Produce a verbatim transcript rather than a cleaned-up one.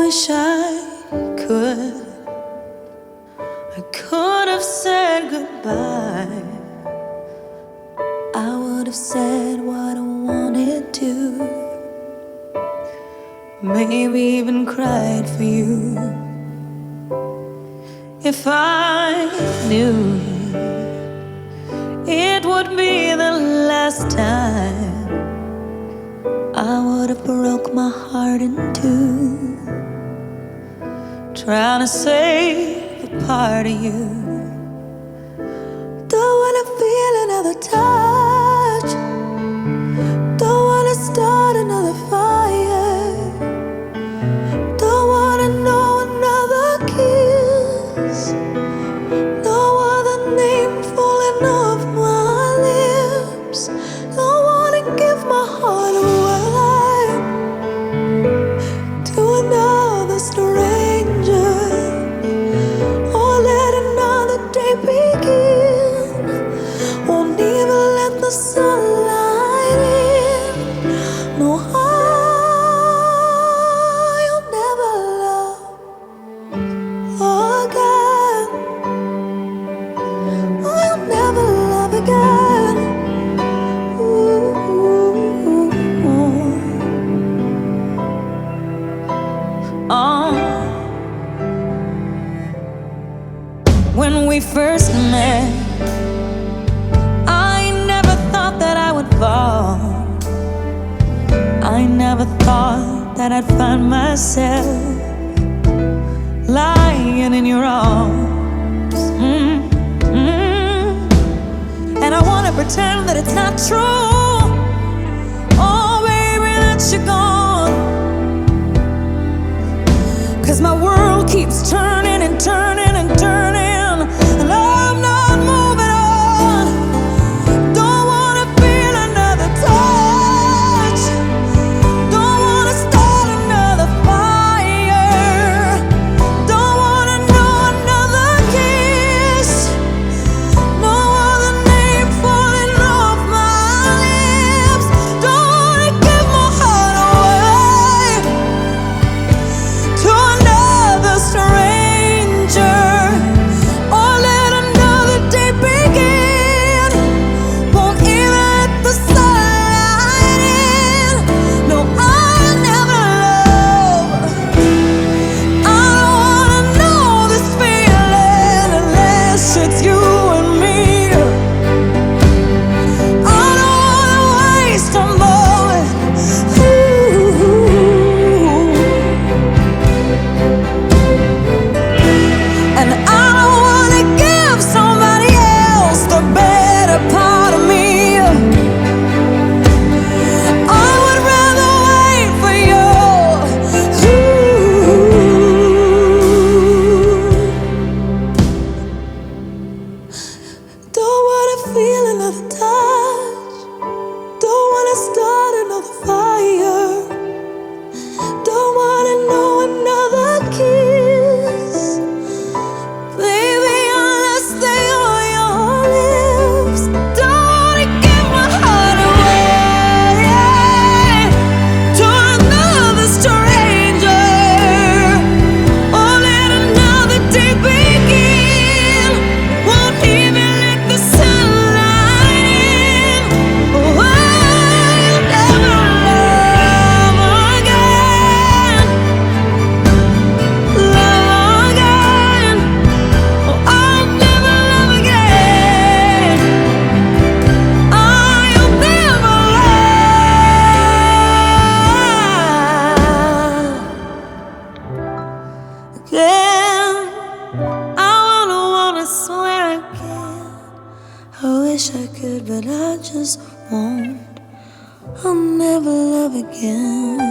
wish I could. I could have said goodbye. I would have said what I wanted to. Maybe even cried for you. If I knew it would be the last time, I would have broke my heart in two, trying to save a part of you. Don't wanna feel another touch, don't wanna start another fire, don't wanna know another kiss, no other name falling off my lips. Don't wanna give my heart away to another stranger, or let another day begin. Won't even let the sunlight in. No, I'll never love again. I'll never love again. Oh, when we first met, I never thought that I would fall. I never thought that I'd find myself lying in your arms. mm, mm. And I wanna pretend that it's not true. Oh, baby, that you're gone. 'Cause my world keeps turning and turning and turning, and I'm not moving on. Don't wanna feel another touch, don't wanna start another fire, don't wanna know another kiss, no other name falling off my lips. Don't wanna give my heart away to another stranger, or let another day begin. Won't even let the sunlight in. No, I'll never love. I don't wanna know this feeling unless it's you and me. I don't wanna waste a moment. Ooh. And I don't wanna give somebody else the better part of me. I would rather wait for you. Ooh. Don't wanna feel another touch, don't wanna start another fire, don't wanna know another kiss, baby, unless they are your lips. Don't wanna give my heart away to another stranger, or let another day begin. Won't even let the sunlight in. Oh, I'll never love again, love again. Oh, I'll never love again. I'll never love again. I wanna wanna swear again. I wish I could, but I just won't. I'll never love again.